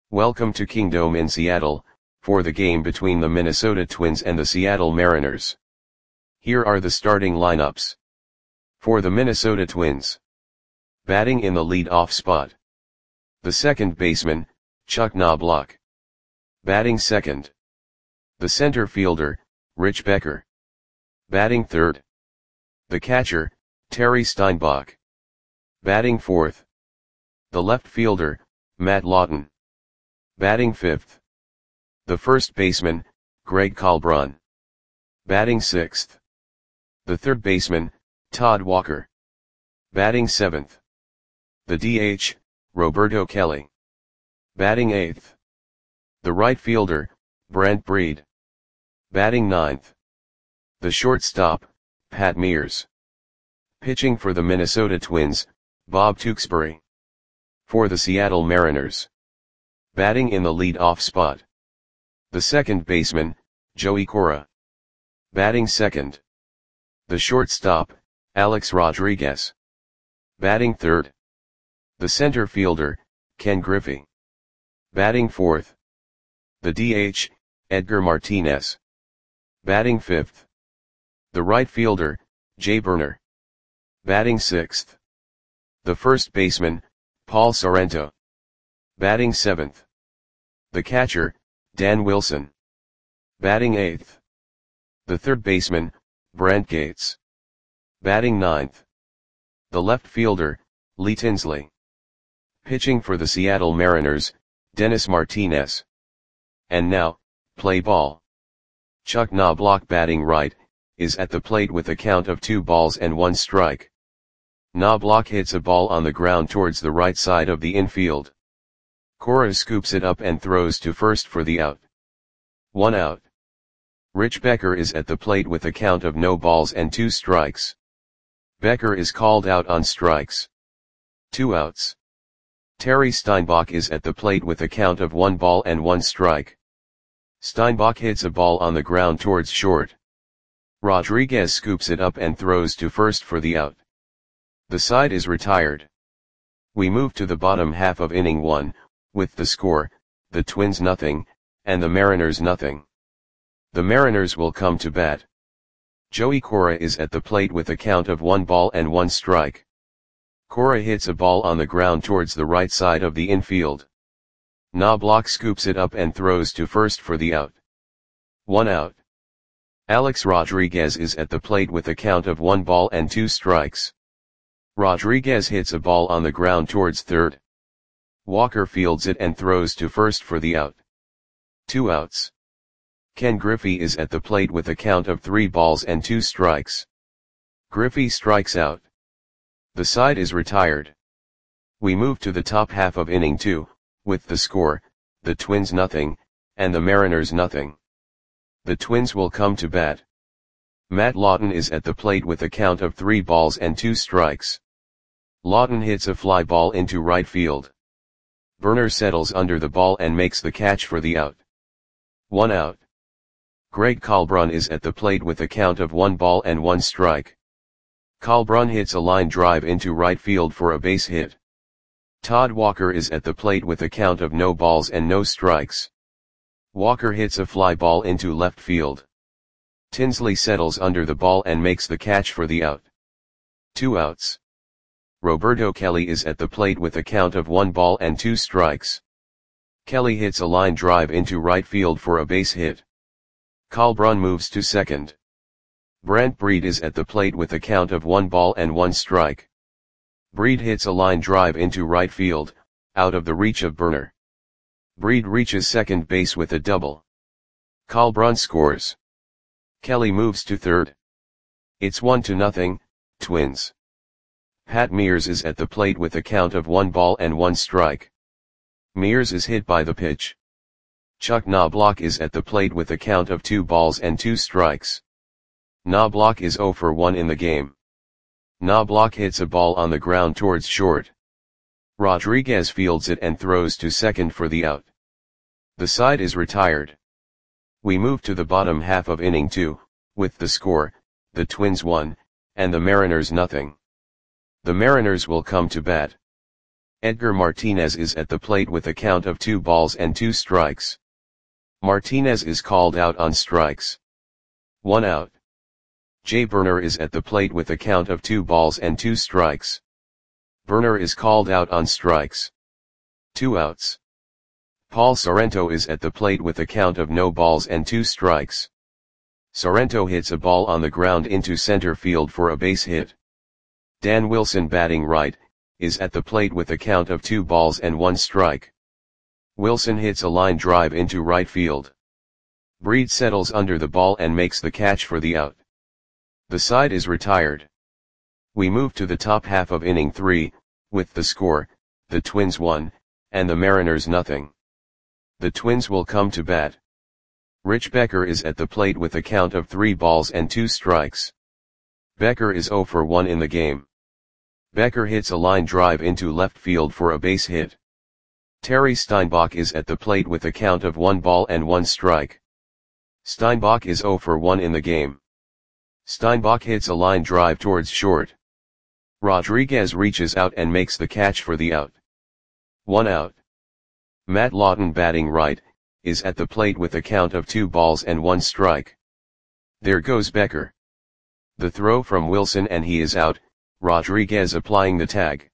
Welcome to Kingdome in Seattle, for the game between the Minnesota Twins and the Seattle Mariners. Here are the starting lineups. For the Minnesota Twins. Batting in the lead-off spot. The second baseman, Chuck Knobloch. Batting second. The center fielder, Rich Becker. Batting third. The catcher, Terry Steinbach. Batting fourth. The left fielder, Matt Lawton. Batting fifth. The first baseman, Greg Kalbrun. Batting sixth. The third baseman, Todd Walker. Batting seventh. The DH, Roberto Kelly. Batting eighth. The right fielder, Brent Breed. Batting ninth. The shortstop, Pat Mears. Pitching for the Minnesota Twins, Bob Tewksbury. For the Seattle Mariners. Batting in the lead-off spot. The second baseman, Joey Cora. Batting second. The shortstop, Alex Rodriguez. Batting third. The center fielder, Ken Griffey. Batting fourth. The DH, Edgar Martinez. Batting fifth. The right fielder, Jay Burner. Batting sixth. The first baseman, Paul Sorrento. Batting seventh. The catcher, Dan Wilson. Batting eighth. The third baseman, Brent Gates. Batting ninth. The left fielder, Lee Tinsley. Pitching for the Seattle Mariners, Dennis Martinez. And now, play ball. Chuck Knobloch batting right, is at the plate with a count of 2-1 strike. Knobloch hits a ball on the ground towards the right side of the infield. Cora scoops it up and throws to first for the out. 1 out. Rich Becker is at the plate with a count of 0-2 strikes. Becker is called out on strikes. 2 outs. Terry Steinbach is at the plate with a count of 1-1 strike. Steinbach hits a ball on the ground towards short. Rodriguez scoops it up and throws to first for the out. The side is retired. We move to the bottom half of inning 1, with the score, the Twins 0, and the Mariners 0. The Mariners will come to bat. Joey Cora is at the plate with a count of 1-1 strike. Cora hits a ball on the ground towards the right side of the infield. Knobloch scoops it up and throws to first for the out. 1 out. Alex Rodriguez is at the plate with a count of 1-2 strikes. Rodriguez hits a ball on the ground towards third. Walker fields it and throws to first for the out. 2 outs. Ken Griffey is at the plate with a count of 3-2 strikes. Griffey strikes out. The side is retired. We move to the top half of inning 2, with the score, the Twins 0, and the Mariners 0. The Twins will come to bat. Matt Lawton is at the plate with a count of 3-2 strikes. Lawton hits a fly ball into right field. Burner settles under the ball and makes the catch for the out. 1 out. Greg Kalbrun is at the plate with a count of 1-1 strike. Kalbrun hits a line drive into right field for a base hit. Todd Walker is at the plate with a count of 0 strikes. Walker hits a fly ball into left field. Tinsley settles under the ball and makes the catch for the out. 2 outs. Roberto Kelly is at the plate with a count of 1-2 strikes. Kelly hits a line drive into right field for a base hit. Kalbrun moves to second. Brent Breed is at the plate with a count of 1-1 strike. Breed hits a line drive into right field, out of the reach of Burner. Breed reaches second base with a double. Kalbrun scores. Kelly moves to third. It's 1-0, Twins. Pat Mears is at the plate with a count of 1-1 strike. Mears is hit by the pitch. Chuck Knobloch is at the plate with a count of 2-2 strikes. Knobloch is 0 for 1 in the game. Knobloch hits a ball on the ground towards short. Rodriguez fields it and throws to second for the out. The side is retired. We move to the bottom half of inning 2, with the score, the Twins 1, and the Mariners 0. The Mariners will come to bat. Edgar Martinez is at the plate with a count of 2 balls and 2 strikes. Martinez is called out on strikes. 1 out. Jay Burner is at the plate with a count of 2 balls and 2 strikes. Burner is called out on strikes. 2 outs. Paul Sorrento is at the plate with a count of no balls and 2 strikes. Sorrento hits a ball on the ground into center field for a base hit. Dan Wilson, batting right, is at the plate with a count of 2 balls and 1 strike. Wilson hits a line drive into right field. Breed settles under the ball and makes the catch for the out. The side is retired. We move to the top half of inning 3, with the score, the Twins 1, and the Mariners nothing. The Twins will come to bat. Rich Becker is at the plate with a count of 3 balls and 2 strikes. Becker is 0 for 1 in the game. Becker hits a line drive into left field for a base hit. Terry Steinbach is at the plate with a count of 1 ball and 1 strike. Steinbach is 0 for 1 in the game. Steinbach hits a line drive towards short. Rodriguez reaches out and makes the catch for the out. 1 out. Matt Lawton, batting right, is at the plate with a count of 2 balls and 1 strike. There goes Becker. The throw from Wilson and he is out, Rodriguez applying the tag.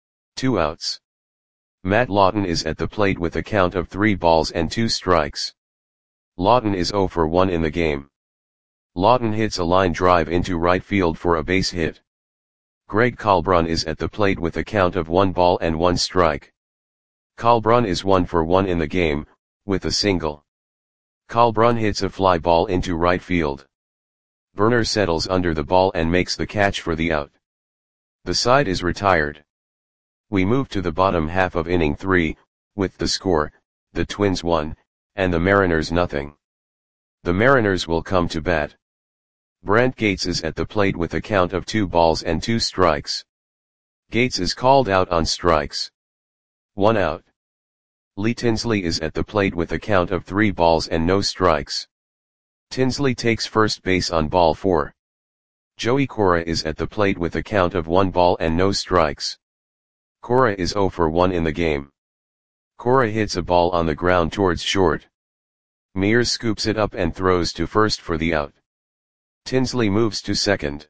2 outs. Matt Lawton is at the plate with a count of 3 balls and 2 strikes. Lawton is 0 for 1 in the game. Lawton hits a line drive into right field for a base hit. Greg Kalbrun is at the plate with a count of 1 ball and 1 strike. Kalbrun is 1 for 1 in the game, with a single. Kalbrun hits a fly ball into right field. Burner settles under the ball and makes the catch for the out. The side is retired. We move to the bottom half of inning 3, with the score, the Twins 1, and the Mariners nothing. The Mariners will come to bat. Brant Gates is at the plate with a count of 2 balls and 2 strikes. Gates is called out on strikes. 1 out. Lee Tinsley is at the plate with a count of 3 balls and no strikes. Tinsley takes first base on ball 4. Joey Cora is at the plate with a count of 1 ball and no strikes. Cora is 0 for 1 in the game. Cora hits a ball on the ground towards short. Mears scoops it up and throws to first for the out. Tinsley moves to second.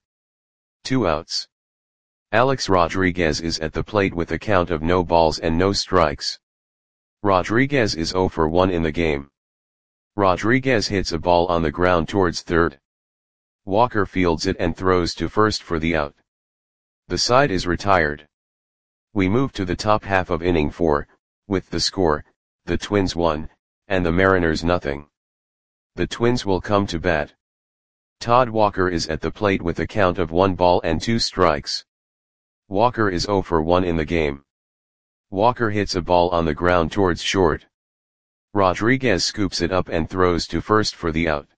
2 outs. Alex Rodriguez is at the plate with a count of no balls and no strikes. Rodriguez is 0 for 1 in the game. Rodriguez hits a ball on the ground towards third. Walker fields it and throws to first for the out. The side is retired. We move to the top half of inning 4, with the score, the Twins 1, and the Mariners nothing. The Twins will come to bat. Todd Walker is at the plate with a count of 1 ball and 2 strikes. Walker is 0 for 1 in the game. Walker hits a ball on the ground towards short. Rodriguez scoops it up and throws to first for the out.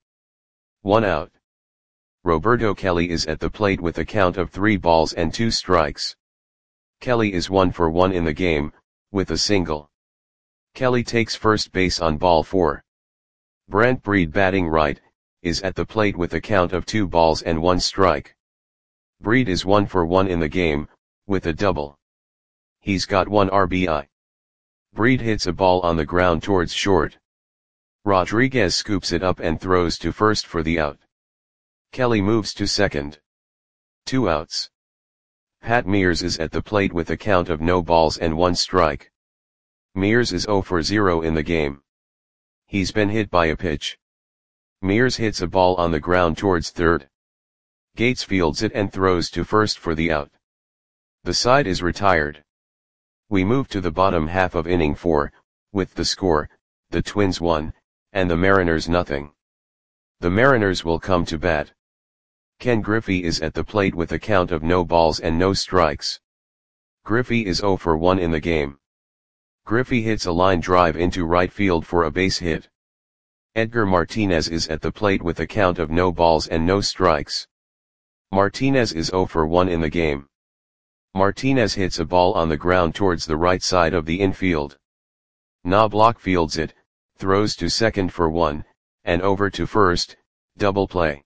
1 out. Roberto Kelly is at the plate with a count of 3 balls and 2 strikes. Kelly is 1 for 1 in the game, with a single. Kelly takes first base on ball 4. Brant Breed, batting right, is at the plate with a count of 2 balls and 1 strike. Breed is 1 for 1 in the game, with a double. He's got 1 RBI. Breed hits a ball on the ground towards short. Rodriguez scoops it up and throws to first for the out. Kelly moves to second. 2 outs. Pat Mears is at the plate with a count of no balls and 1 strike. Mears is 0 for 0 in the game. He's been hit by a pitch. Mears hits a ball on the ground towards third. Gates fields it and throws to first for the out. The side is retired. We move to the bottom half of inning 4, with the score, the Twins 1, and the Mariners nothing. The Mariners will come to bat. Ken Griffey is at the plate with a count of no balls and no strikes. Griffey is 0 for 1 in the game. Griffey hits a line drive into right field for a base hit. Edgar Martinez is at the plate with a count of no balls and no strikes. Martinez is 0 for 1 in the game. Martinez hits a ball on the ground towards the right side of the infield. Knobloch fields it, throws to second for 1, and over to first, double play.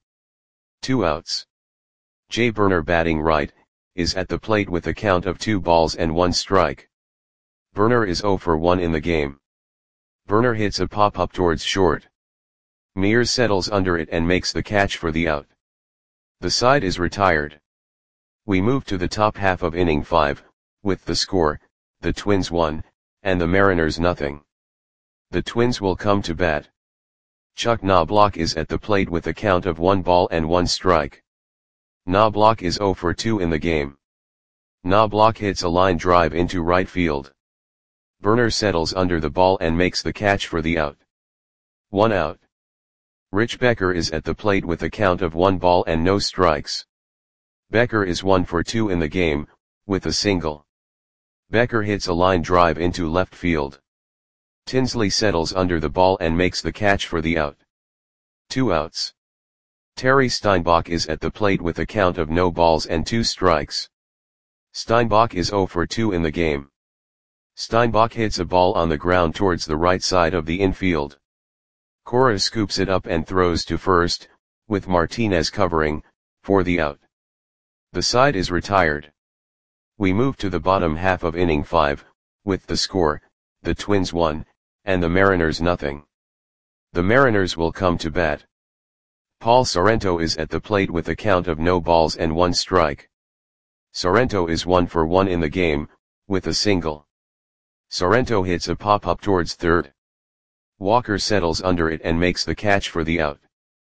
2 outs. Jay Burner, batting right, is at the plate with a count of 2 balls and 1 strike. Werner is 0 for 1 in the game. Werner hits a pop-up towards short. Mears settles under it and makes the catch for the out. The side is retired. We move to the top half of inning 5, with the score, the Twins 1, and the Mariners nothing. The Twins will come to bat. Chuck Knobloch is at the plate with a count of 1 ball and 1 strike. Knobloch is 0 for 2 in the game. Knobloch hits a line drive into right field. Werner settles under the ball and makes the catch for the out. 1 out. Rich Becker is at the plate with a count of 1 ball and no strikes. Becker is 1 for 2 in the game, with a single. Becker hits a line drive into left field. Tinsley settles under the ball and makes the catch for the out. 2 outs. Terry Steinbach is at the plate with a count of no balls and 2 strikes. Steinbach is 0 for 2 in the game. Steinbach hits a ball on the ground towards the right side of the infield. Cora scoops it up and throws to first, with Martinez covering, for the out. The side is retired. We move to the bottom half of inning 5, with the score, the Twins 1, and the Mariners nothing. The Mariners will come to bat. Paul Sorrento is at the plate with a count of no balls and 1 strike. Sorrento is 1 for 1 in the game, with a single. Sorrento hits a pop-up towards third. Walker settles under it and makes the catch for the out.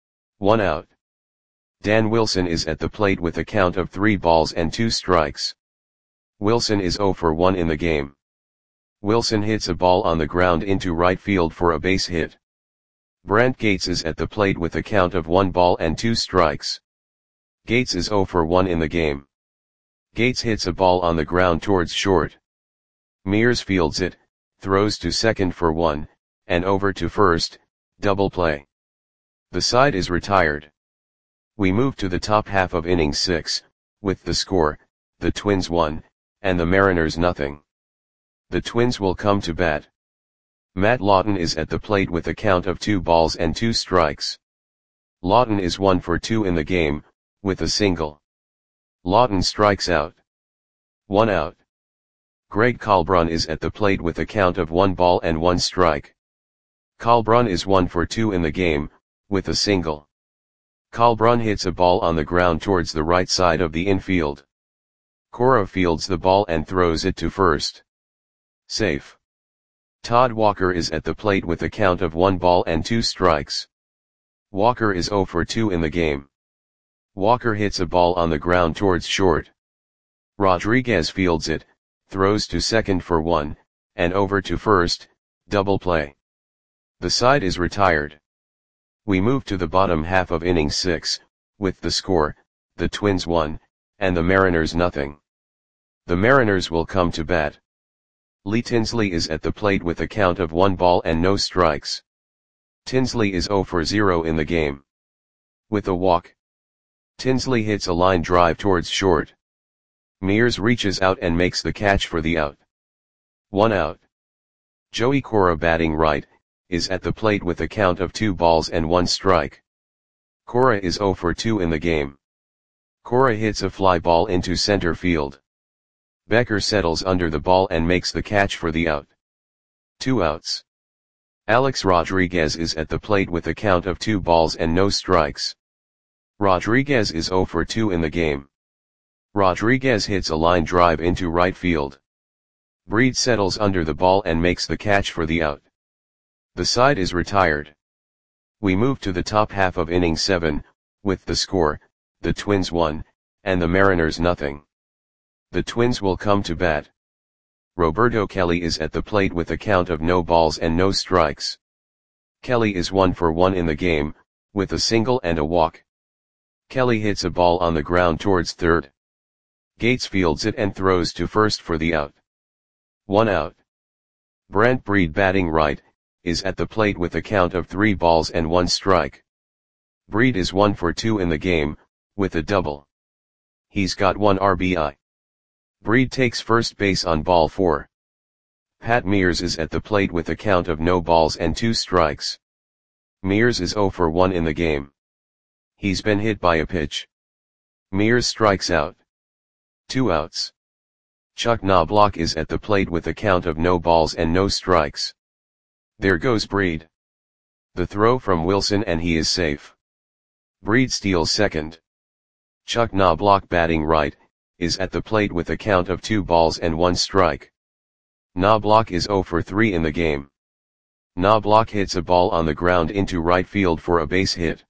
1 out. Dan Wilson is at the plate with a count of 3 balls and 2 strikes. Wilson is 0 for 1 in the game. Wilson hits a ball on the ground into right field for a base hit. Brant Gates is at the plate with a count of 1 ball and 2 strikes. Gates is 0 for 1 in the game. Gates hits a ball on the ground towards short. Mears fields it, throws to second for 1, and over to first, double play. The side is retired. We move to the top half of inning 6, with the score, the Twins 1, and the Mariners nothing. The Twins will come to bat. Matt Lawton is at the plate with a count of 2 balls and 2 strikes. Lawton is 1 for 2 in the game, with a single. Lawton strikes out. 1 out. Greg Kalbrun is at the plate with a count of 1 ball and 1 strike. Kalbrun is 1 for 2 in the game, with a single. Kalbrun hits a ball on the ground towards the right side of the infield. Cora fields the ball and throws it to first. Safe. Todd Walker is at the plate with a count of 1 ball and 2 strikes. Walker is 0 for 2 in the game. Walker hits a ball on the ground towards short. Rodriguez fields it, throws to second for 1, and over to first, double play. The side is retired. We move to the bottom half of inning 6, with the score, the Twins 1, and the Mariners nothing. The Mariners will come to bat. Lee Tinsley is at the plate with a count of 1 ball and no strikes. Tinsley is 0 for 0 in the game. With a walk. Tinsley hits a line drive towards short. Mears reaches out and makes the catch for the out. 1 out. Joey Cora batting right, is at the plate with a count of 2 balls and 1 strike. Cora is 0 for 2 in the game. Cora hits a fly ball into center field. Becker settles under the ball and makes the catch for the out. 2 outs. Alex Rodriguez is at the plate with a count of 2 balls and no strikes. Rodriguez is 0 for 2 in the game. Rodriguez hits a line drive into right field. Breed settles under the ball and makes the catch for the out. The side is retired. We move to the top half of inning 7, with the score, the Twins 1, and the Mariners nothing. The Twins will come to bat. Roberto Kelly is at the plate with a count of no balls and no strikes. Kelly is 1 for 1 in the game, with a single and a walk. Kelly hits a ball on the ground towards third. Gates fields it and throws to first for the out. 1 out. Brent Breed batting right, is at the plate with a count of 3 balls and 1 strike. Breed is 1 for 2 in the game, with a double. He's got 1 RBI. Breed takes first base on ball 4. Pat Mears is at the plate with a count of no balls and 2 strikes. Mears is 0 for 1 in the game. He's been hit by a pitch. Mears strikes out. 2 outs. Chuck Knobloch is at the plate with a count of no balls and no strikes. There goes Breed. The throw from Wilson and he is safe. Breed steals second. Chuck Knobloch batting right, is at the plate with a count of 2 balls and 1 strike. Knobloch is 0 for 3 in the game. Knobloch hits a ball on the ground into right field for a base hit.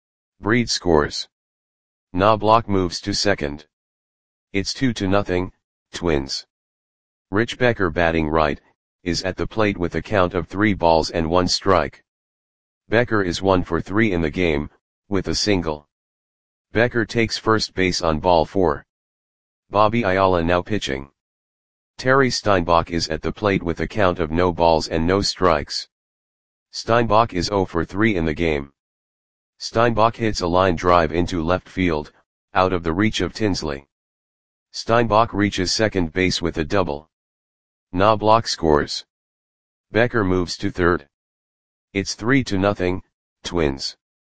Breed scores. Knobloch moves to second. It's 2-0, Twins. Rich Becker batting right, is at the plate with a count of 3 balls and 1 strike. Becker is 1 for 3 in the game, with a single. Becker takes first base on ball 4. Bobby Ayala now pitching. Terry Steinbach is at the plate with a count of no balls and no strikes. Steinbach is 0 for 3 in the game. Steinbach hits a line drive into left field, out of the reach of Tinsley. Steinbach reaches second base with a double. Knobloch scores. Becker moves to third. It's 3-0, Twins.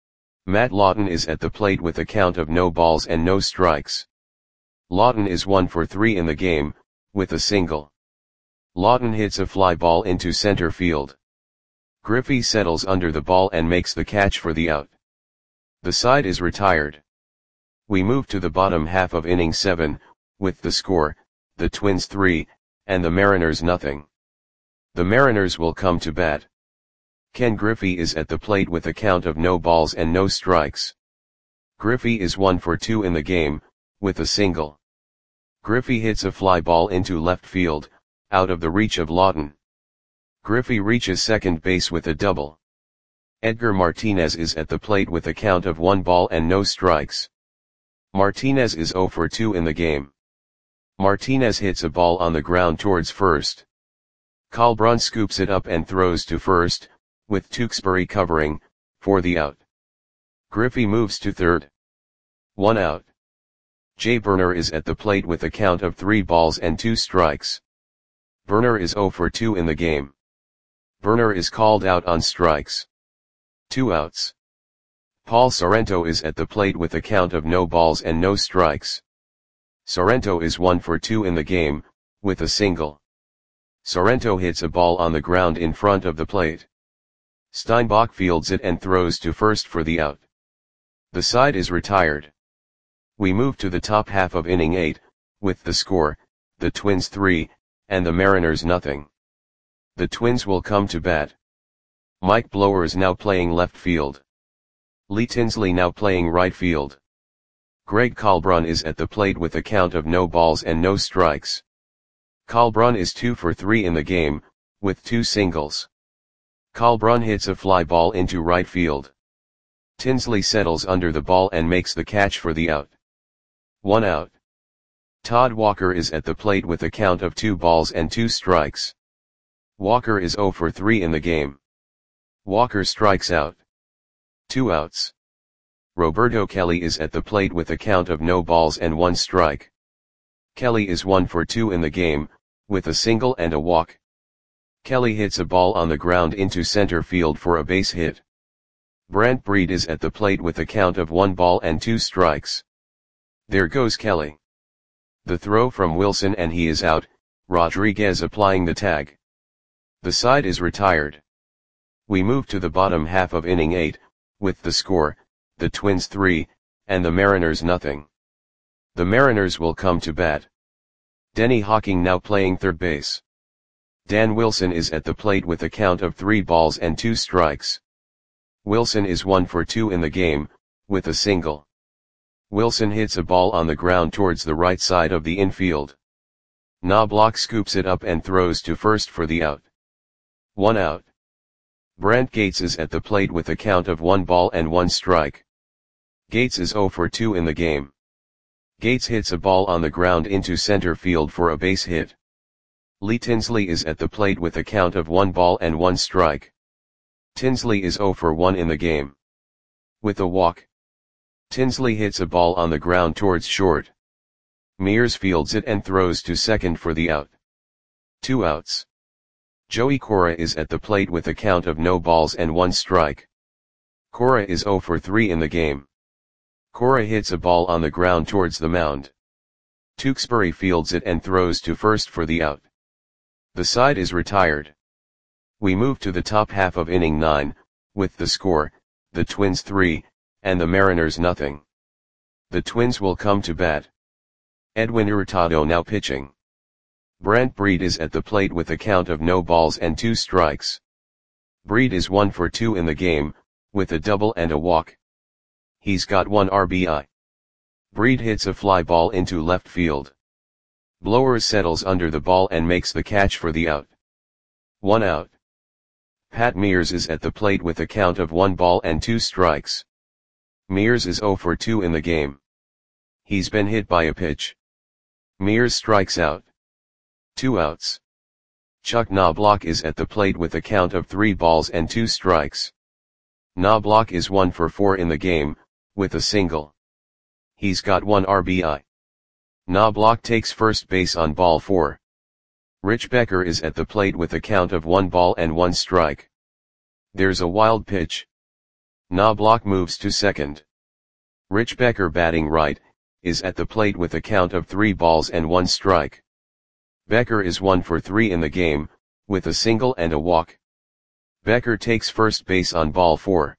Matt Lawton is at the plate with a count of no balls and no strikes. Lawton is 1 for 3 in the game, with a single. Lawton hits a fly ball into center field. Griffey settles under the ball and makes the catch for the out. The side is retired. We move to the bottom half of inning 7, with the score, the Twins 3, and the Mariners 0. The Mariners will come to bat. Ken Griffey is at the plate with a count of no balls and no strikes. Griffey is 1 for 2 in the game, with a single. Griffey hits a fly ball into left field, out of the reach of Lawton. Griffey reaches second base with a double. Edgar Martinez is at the plate with a count of 1 ball and no strikes. Martinez is 0 for 2 in the game. Martinez hits a ball on the ground towards first. Colbrun scoops it up and throws to first, with Tewksbury covering, for the out. Griffey moves to third. 1 out. Jay Burner is at the plate with a count of 3 balls and 2 strikes. Burner is 0 for 2 in the game. Burner is called out on strikes. 2 outs. Paul Sorrento is at the plate with a count of no balls and no strikes. Sorrento is 1 for 2 in the game, with a single. Sorrento hits a ball on the ground in front of the plate. Steinbach fields it and throws to first for the out. The side is retired. We move to the top half of inning 8, with the score, the Twins 3, and the Mariners 0. The Twins will come to bat. Mike Blower is now playing left field. Lee Tinsley now playing right field. Greg Colbrun is at the plate with a count of no balls and no strikes. Colbrun is 2 for 3 in the game, with 2 singles. Colbrun hits a fly ball into right field. Tinsley settles under the ball and makes the catch for the out. 1 out. Todd Walker is at the plate with a count of 2 balls and 2 strikes. Walker is 0 for 3 in the game. Walker strikes out. 2 outs. Roberto Kelly is at the plate with a count of no balls and 1 strike. Kelly is 1 for 2 in the game, with a single and a walk. Kelly hits a ball on the ground into center field for a base hit. Brant Breed is at the plate with a count of 1 ball and 2 strikes. There goes Kelly. The throw from Wilson and he is out, Rodriguez applying the tag. The side is retired. We move to the bottom half of inning 8, with the score, the Twins 3, and the Mariners 0. The Mariners will come to bat. Denny Hawking now playing third base. Dan Wilson is at the plate with a count of 3 balls and 2 strikes. Wilson is 1 for 2 in the game, with a single. Wilson hits a ball on the ground towards the right side of the infield. Knobloch scoops it up and throws to first for the out. 1 out. Brant Gates is at the plate with a count of 1 ball and 1 strike. Gates is 0 for 2 in the game. Gates hits a ball on the ground into center field for a base hit. Lee Tinsley is at the plate with a count of 1 ball and 1 strike. Tinsley is 0 for 1 in the game. With a walk. Tinsley hits a ball on the ground towards short. Mears fields it and throws to second for the out. 2 outs. Joey Cora is at the plate with a count of no balls and 1 strike. Cora is 0 for 3 in the game. Cora hits a ball on the ground towards the mound. Tewksbury fields it and throws to first for the out. The side is retired. We move to the top half of inning 9, with the score, the Twins 3, and the Mariners nothing. The Twins will come to bat. Edwin Hurtado now pitching. Brent Breed is at the plate with a count of no balls and 2 strikes. Breed is 1 for 2 in the game, with a double and a walk. He's got 1 RBI. Breed hits a fly ball into left field. Blowers settles under the ball and makes the catch for the out. 1 out. Pat Mears is at the plate with a count of 1 ball and 2 strikes. Mears is 0 for 2 in the game. He's been hit by a pitch. Mears strikes out. 2 outs. Chuck Knobloch is at the plate with a count of 3 balls and 2 strikes. Knobloch is 1 for 4 in the game, with a single. He's got 1 RBI. Knobloch takes first base on ball 4. Rich Becker is at the plate with a count of 1 ball and 1 strike. There's a wild pitch. Knobloch moves to second. Rich Becker, batting right, is at the plate with a count of 3 balls and 1 strike. Becker is 1 for 3 in the game, with a single and a walk. Becker takes first base on ball 4.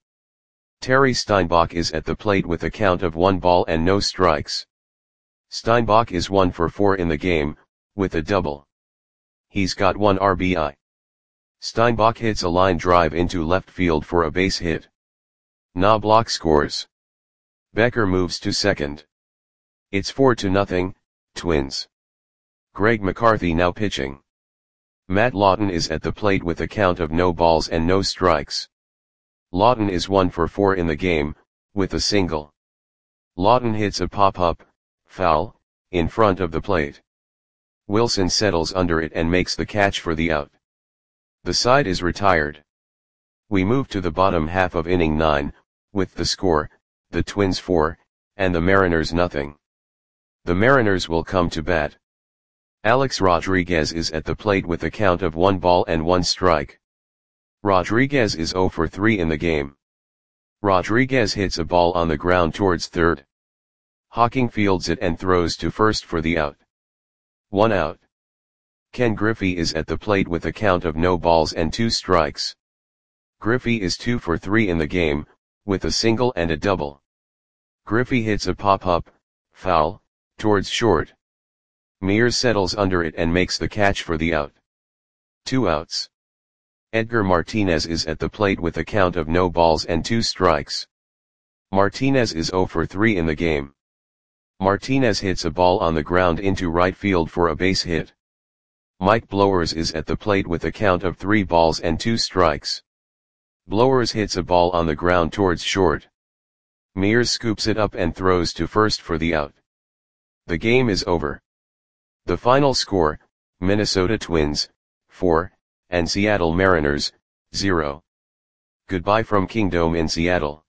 Terry Steinbach is at the plate with a count of 1 ball and no strikes. Steinbach is 1 for 4 in the game, with a double. He's got 1 RBI. Steinbach hits a line drive into left field for a base hit. Knobloch scores. Becker moves to second. It's 4-0, Twins. Greg McCarthy now pitching. Matt Lawton is at the plate with a count of no balls and no strikes. Lawton is 1 for 4 in the game, with a single. Lawton hits a pop-up, foul, in front of the plate. Wilson settles under it and makes the catch for the out. The side is retired. We move to the bottom half of inning 9, with the score, the Twins 4, and the Mariners nothing. The Mariners will come to bat. Alex Rodriguez is at the plate with a count of 1 ball and 1 strike. Rodriguez is 0 for 3 in the game. Rodriguez hits a ball on the ground towards third. Hawking fields it and throws to first for the out. 1 out. Ken Griffey is at the plate with a count of no balls and 2 strikes. Griffey is 2 for 3 in the game, with a single and a double. Griffey hits a pop-up, foul, towards short. Mears settles under it and makes the catch for the out. 2 outs. Edgar Martinez is at the plate with a count of no balls and 2 strikes. Martinez is 0 for 3 in the game. Martinez hits a ball on the ground into right field for a base hit. Mike Blowers is at the plate with a count of 3 balls and 2 strikes. Blowers hits a ball on the ground towards short. Mears scoops it up and throws to first for the out. The game is over. The final score, Minnesota Twins, 4, and Seattle Mariners, 0. Goodbye from Kingdome in Seattle.